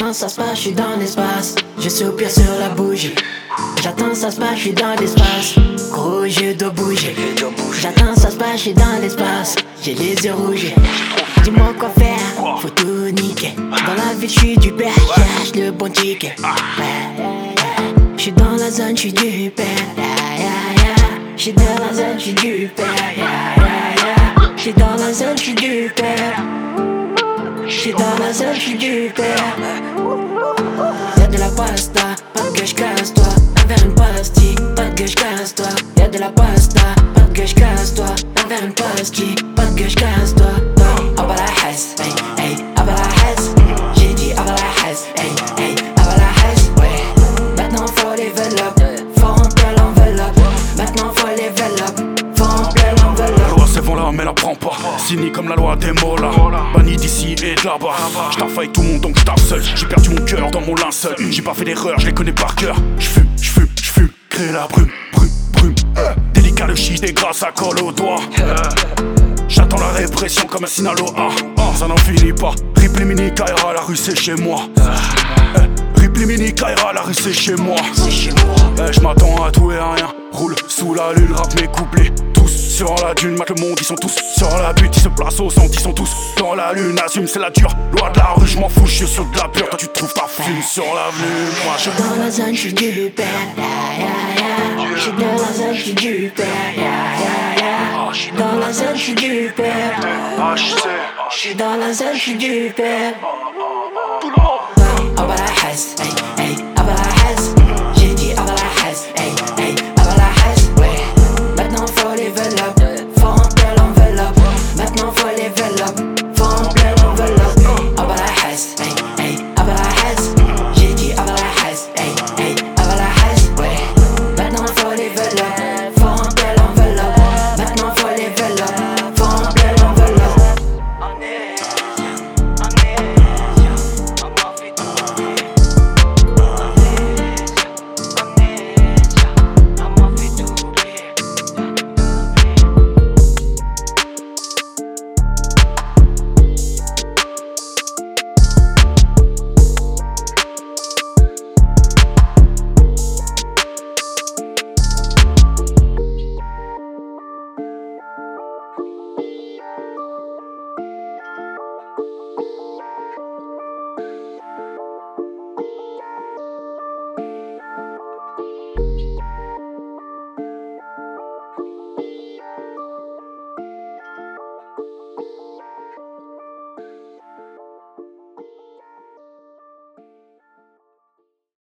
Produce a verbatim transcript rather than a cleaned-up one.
J'attends, ça se passe, je suis dans l'espace. Je soupire sur la bougie. J'attends, ça se passe, je suis dans l'espace. Gros, je dois bouger. J'attends, ça se passe, je suis dans l'espace. J'ai les yeux rouges. Dis-moi quoi faire, faut tout niquer. Dans la ville, je suis du père, cherche le bon ticket. Je suis dans la zone, je suis du père. Je suis dans la zone, je suis du père. Je suis dans la zone, je suis du père. Je suis dans la zone, je suis du père. Y'a de la pasta, pas de gueule, casse-toi. Un verre, une pastille, pas de gueule, casse-toi. Y'a de la pasta, pas de gueule, casse-toi. Un verre, une pastille, pas de gueule, casse-toi. Abba la hesse, hey, hey, abba la hesse. J'ai dit abba la hesse, hey, hey, abba la hesse. Ouais, maintenant faut level up, faut remplir l'enveloppe. Maintenant faut level up, faut remplir l'enveloppe. La loi c'est bon là mais la prends pas. Signe comme la loi des molas. Banni d'ici et de là-bas. J'taffe avec tout le monde donc j'taffe seul. J'ai perdu mon cœur dans mon linceul. J'ai pas fait d'erreur, je les connais par cœur. J'fume, j'fume, j'fume, créer la brume, brume, brume. Délicat le shit et grâce à colle au doigt. J'attends la répression comme un Sinaloa. Ça n'en finit pas. Ripley mini Kaira, la rue c'est chez moi. Ripley mini Kaira, la rue c'est chez moi. Je m'attends à tout et à rien. Roule sous la lune, rap mes couplets. Tous sur la dune, mate le monde, ils sont tous sur la butte. Ils se placent au centre, ils sont tous dans la lune. Assume, c'est la dure loi de la rue, je m'en fous, je suis sur de la pure. Toi tu trouves ta fume sur l'avenue. Moi je suis dans la zone, je suis du père. Je suis dans la zone, je suis du père. Je suis dans la zone, je suis du père. Je suis dans la zone, je suis du père.